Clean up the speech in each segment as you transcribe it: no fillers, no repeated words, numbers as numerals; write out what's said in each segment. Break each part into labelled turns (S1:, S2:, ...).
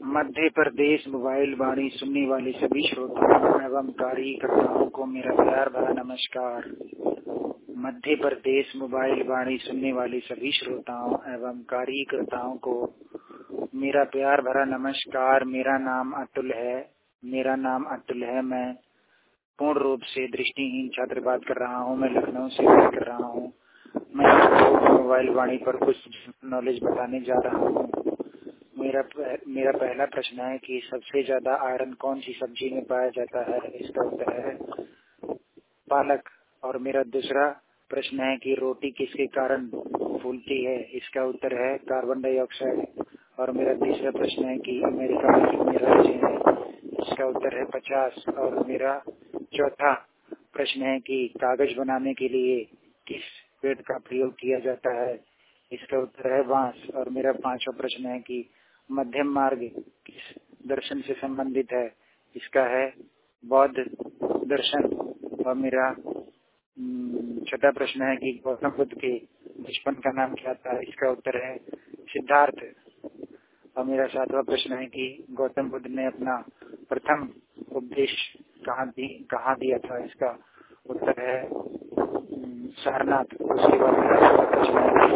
S1: Madhya Pradesh mobile वाणी सुनने वाले सभी श्रोताओं एवं कार्यकर्ताओं को मेरा प्यार भरा नमस्कार। मध्य प्रदेश मोबाइल वाणी सुनने वाले सभी श्रोताओं एवं कार्यकर्ताओं को मेरा प्यार भरा नमस्कार। मेरा नाम अतुल है। मैं पूर्ण रूप से दृष्टिहीन छात्र बात कर रहा हूँ। मैं लखनऊ से बात कर रहा हूँ। मैं आपको मोबाइल वाणी पर कुछ नॉलेज बताने जा रहा हूँ। मेरा पहला प्रश्न है कि सबसे ज्यादा आयरन कौन सी सब्जी में पाया जाता है। इसका उत्तर है पालक। और मेरा दूसरा प्रश्न है कि रोटी किसके कारण फूलती है। इसका उत्तर है कार्बन डाइऑक्साइड। और मेरा तीसरा प्रश्न है कि अमेरिका में कितने राज्य हैं। इसका उत्तर है 50। और मेरा चौथा प्रश्न है कि कागज बनाने के लिए किस पेड़ का प्रयोग किया जाता है। इसका उत्तर है बांस। और मेरा पांचवा प्रश्न है कि मध्यम मार्ग किस दर्शन से संबंधित है। इसका है बौद्ध दर्शन। और मेरा छठा प्रश्न है कि गौतम बुद्ध के बचपन का नाम क्या था। इसका उत्तर है सिद्धार्थ। और मेरा सातवां प्रश्न है कि गौतम बुद्ध ने अपना प्रथम उपदेश कहाँ दिया था। इसका उत्तर है सारनाथ। उसके बाद मेरा प्रश्न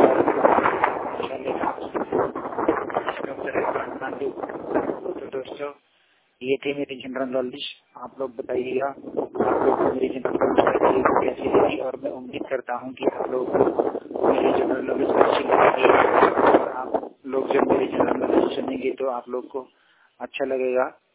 S1: है इसका उत्तर है काठमांडू। तो दोस्तों, ये थे मेरी जनरल नॉलेज। आप लोग बताइएगा आप लोग को मेरी जनरल नॉलेज कैसी लगी। और मैं उम्मीद करता हूँ कि आप लोग मेरी जनरल नॉलेज अच्छी लगेगी। और आप लोग जब मेरी जनरल नॉलेज सुनेंगे तो आप लोग को अच्छा लगेगा।